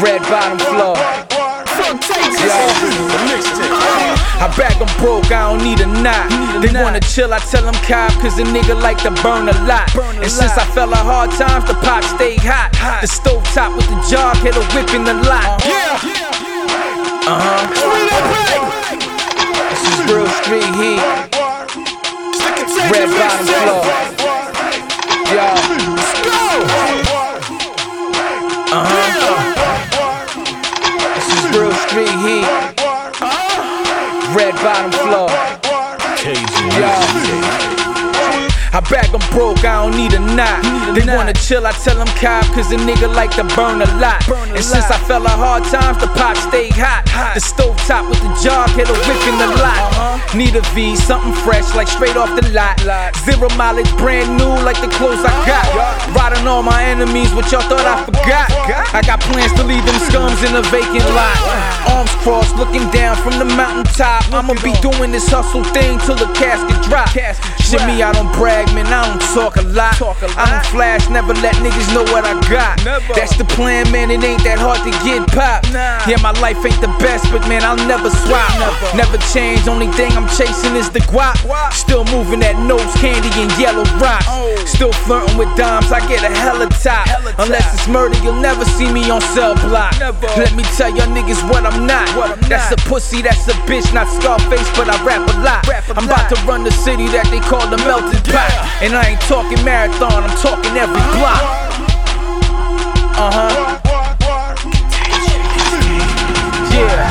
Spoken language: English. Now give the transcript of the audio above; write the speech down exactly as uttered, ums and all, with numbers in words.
Red bottom floor. I back them broke, I don't need a knot. They wanna chill, I tell them cop, cause a nigga like to burn a lot. And since I fell on hard times, the pot stayed hot. The stove top with the jog, hit a whip in the lot. Uh-huh. This is real street heat. Red bottom floor. Yeah. Uh-huh. This is real street heat. Red bottom floor. Yeah. I back them broke, I don't need a knot. They wanna chill, I tell them cop, cause a nigga like to burn a lot. And since I fell on hard times, the pot stayed hot. The stove top with the jog, hit a whip in the lot. Need a V, something fresh, like straight off the lot. Zero mileage, brand new, like the clothes I got. Riding all my enemies, what y'all thought I forgot? I got plans to leave them scums in a vacant lot. Arms crossed, looking down from the mountaintop. I'ma be doing this hustle thing till the casket drop. Shimmy, I don't brag, man, I don't talk a lot. I don't flash, never let niggas know what I got. That's the plan, man, it ain't that hard to get popped. Yeah, my life ain't the best, but man, I'll never swap. Never change, only thing I'm chasing is the guap. Still moving that nose candy and yellow rocks. Still flirting with dimes, I get a hella top. Unless it's murder, you'll never see me on cell block. Let me tell y'all niggas what I'm not. That's a pussy, that's a bitch, not Scarface, but I rap a lot. I'm about to run the city that they call the melting pot. And I ain't talking marathon, I'm talking every block. Uh-huh. Yeah.